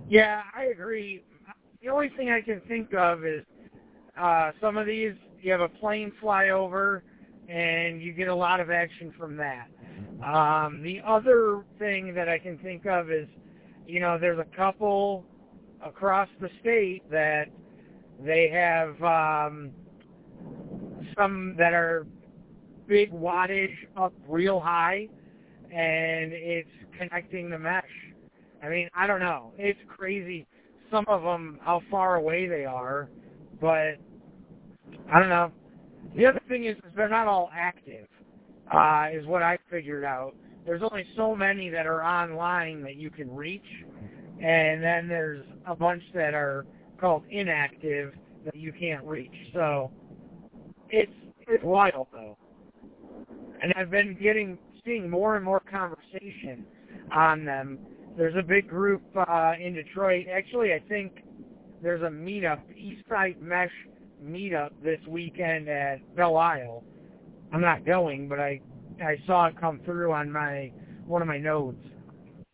Yeah, I agree. The only thing I can think of is some of these, you have a plane fly over, and you get a lot of action from that. The other thing that I can think of is, there's a couple across the state that they have some that are big wattage up real high, and it's connecting the mesh. I mean, I don't know. It's crazy. Some of them, how far away they are, but I don't know. The other thing is they're not all active, is what I figured out. There's only so many that are online that you can reach, and then there's a bunch that are called inactive that you can't reach. So it's wild though, and I've been seeing more and more conversation on them. There's a big group in Detroit. Actually, I think there's a meetup, Eastside Mesh meetup this weekend at Belle Isle. I'm not going, but I saw it come through on one of my notes.